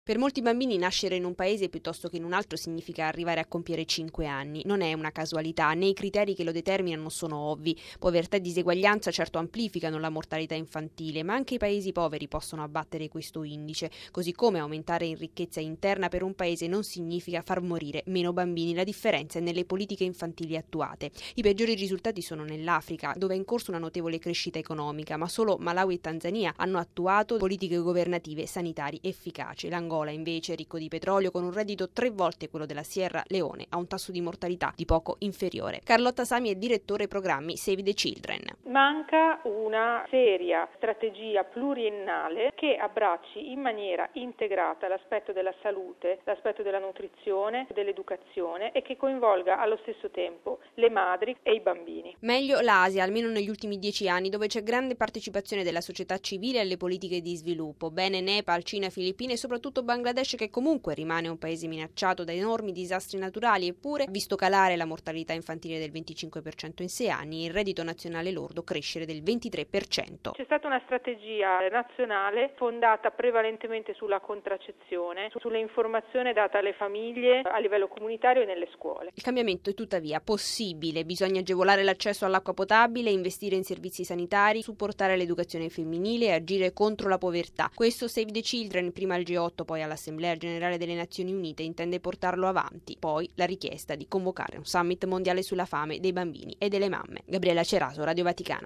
Per molti bambini nascere in un paese piuttosto che in un altro significa arrivare a compiere 5 anni. Non è una casualità, né i criteri che lo determinano sono ovvi. Povertà e diseguaglianza certo amplificano la mortalità infantile, ma anche i paesi poveri possono abbattere questo indice, così come aumentare in ricchezza interna per un paese non significa far morire meno bambini. La differenza è nelle politiche infantili attuate. I peggiori risultati sono nell'Africa, dove è in corso una notevole crescita economica, ma solo Malawi e Tanzania hanno attuato politiche governative sanitarie efficaci. L'Angola invece, ricco di petrolio, con un reddito 3 volte quello della Sierra Leone, ha un tasso di mortalità di poco inferiore. Carlotta Sami è direttore programmi Save the Children. Manca una seria strategia pluriennale che abbracci in maniera integrata l'aspetto della salute, l'aspetto della nutrizione, dell'educazione e che coinvolga allo stesso tempo le madri e i bambini. Meglio l'Asia, almeno negli ultimi 10 anni, dove c'è grande partecipazione della società civile alle politiche di sviluppo. Bene Nepal, Cina, Filippine e soprattutto Bangladesh, che comunque rimane un paese minacciato da enormi disastri naturali, eppure ha visto calare la mortalità infantile del 25% in 6 anni e il reddito nazionale lordo crescere del 23%. C'è stata una strategia nazionale fondata prevalentemente sulla contraccezione, sulle informazioni date alle famiglie a livello comunitario e nelle scuole. Il cambiamento è tuttavia possibile, bisogna agevolare l'accesso all'acqua potabile, investire in servizi sanitari, supportare l'educazione femminile e agire contro la povertà. Questo Save the Children, prima al G8, poi all'Assemblea Generale delle Nazioni Unite, intende portarlo avanti. Poi la richiesta di convocare un summit mondiale sulla fame dei bambini e delle mamme. Gabriella Ceraso, Radio Vaticana.